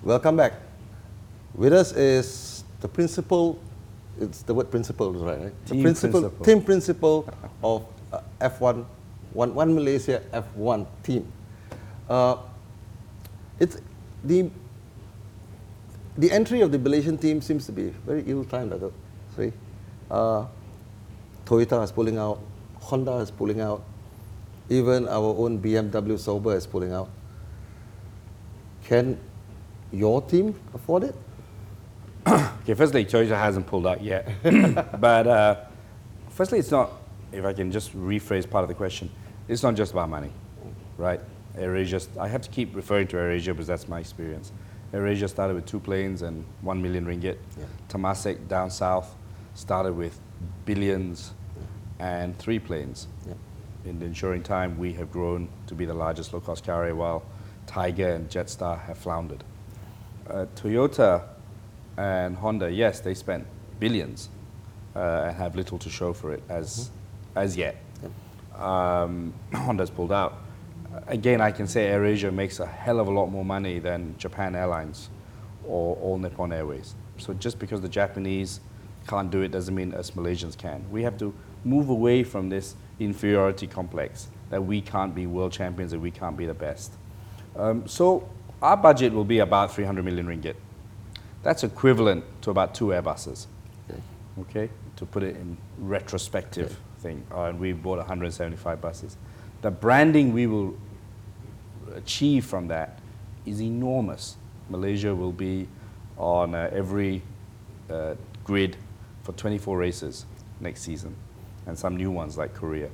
Welcome back. With us is the principal, it's the word principal, right? Team principal of F1, One Malaysia F1 team. It's the entry of the Malaysian team seems to be very ill-timed, I don't say. Toyota is pulling out, Honda is pulling out, even our own BMW Sauber is pulling out. Can your team afford it? Okay, firstly, Toyota hasn't pulled out yet. But firstly, it's not, if I can just rephrase part of the question, it's not just about money, right? AirAsia, I have to keep referring to AirAsia because that's my experience. AirAsia started with 2 planes and 1 million ringgit. Yeah. Temasek down south started with billions and 3 planes. Yeah. In the ensuing time, we have grown to be the largest low-cost carrier while Tiger and Jetstar have floundered. Toyota and Honda, yes, they spent billions and have little to show for it as yet. Yeah. Honda's pulled out. Again, I can say AirAsia makes a hell of a lot more money than Japan Airlines or All Nippon Airways. So just because the Japanese can't do it doesn't mean us Malaysians can. We have to move away from this inferiority complex that we can't be world champions and we can't be the best. So our budget will be about 300 million ringgit. That's equivalent to about 2 Airbuses. Okay? To put it in retrospective thing. And we bought 175 buses. The branding we will achieve from that is enormous. Malaysia will be on every grid for 24 races next season, and some new ones like Korea.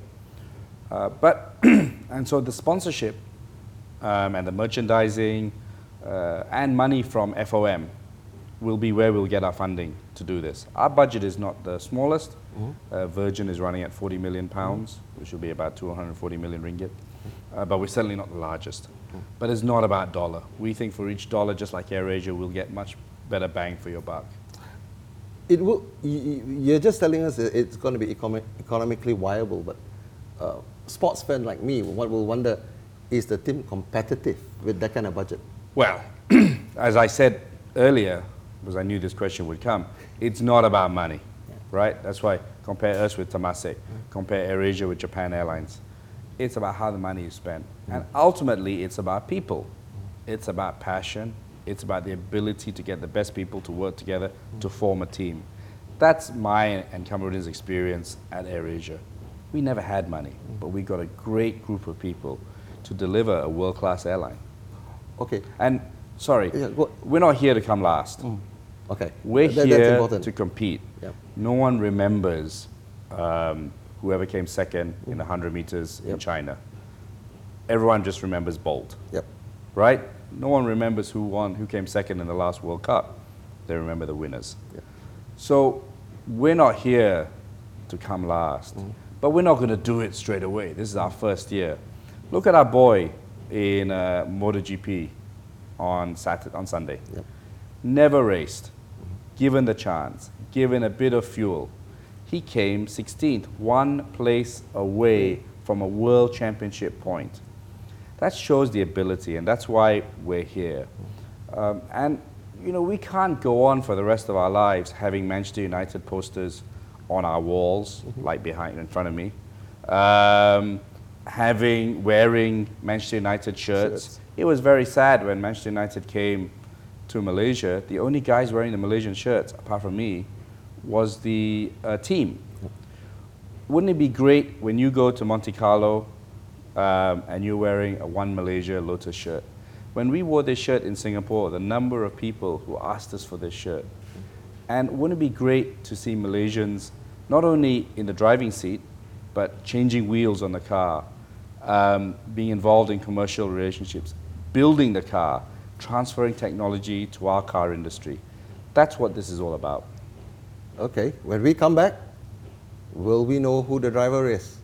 And so the sponsorship and the merchandising and money from FOM will be where we'll get our funding to do this. Our budget is not the smallest. Virgin is running at 40 million pounds, which will be about 240 million ringgit. But we're certainly not the largest. But it's not about dollar. We think for each dollar, just like AirAsia, we'll get much better bang for your buck. It will. You're just telling us that it's going to be economically viable, but sports fan like me will wonder, is the team competitive with that kind of budget? Well, as I said earlier, because I knew this question would come, it's not about money, right? That's why compare us with Temasek, compare AirAsia with Japan Airlines. It's about how the money is spent. And ultimately, it's about people. It's about passion. It's about the ability to get the best people to work together to form a team. That's my and Kamarudin's experience at AirAsia. We never had money, but we got a great group of people to deliver a world-class airline. Okay. And sorry, we're not here to come last. Okay. We're here to compete. Yep. No one remembers whoever came second in 100 meters in China. Everyone just remembers Bolt. Yep. Right? No one remembers who won, who came second in the last World Cup. They remember the winners. Yep. So we're not here to come last, but we're not going to do it straight away. This is our first year. Look at our boy in MotoGP on Sunday. Yep. Never raced, given the chance, given a bit of fuel. He came 16th, 1 place away from a world championship point. That shows the ability, and that's why we're here. And you know, we can't go on for the rest of our lives having Manchester United posters on our walls, like behind in front of me, wearing Manchester United shirts. It was very sad when Manchester United came to Malaysia. The only guys wearing the Malaysian shirts, apart from me, was the team. Wouldn't it be great when you go to Monte Carlo and you're wearing a One Malaysia Lotus shirt? When we wore this shirt in Singapore, the number of people who asked us for this shirt. And wouldn't it be great to see Malaysians not only in the driving seat, but changing wheels on the car, being involved in commercial relationships, building the car, transferring technology to our car industry. That's what this is all about. Okay, when we come back, will we know who the driver is?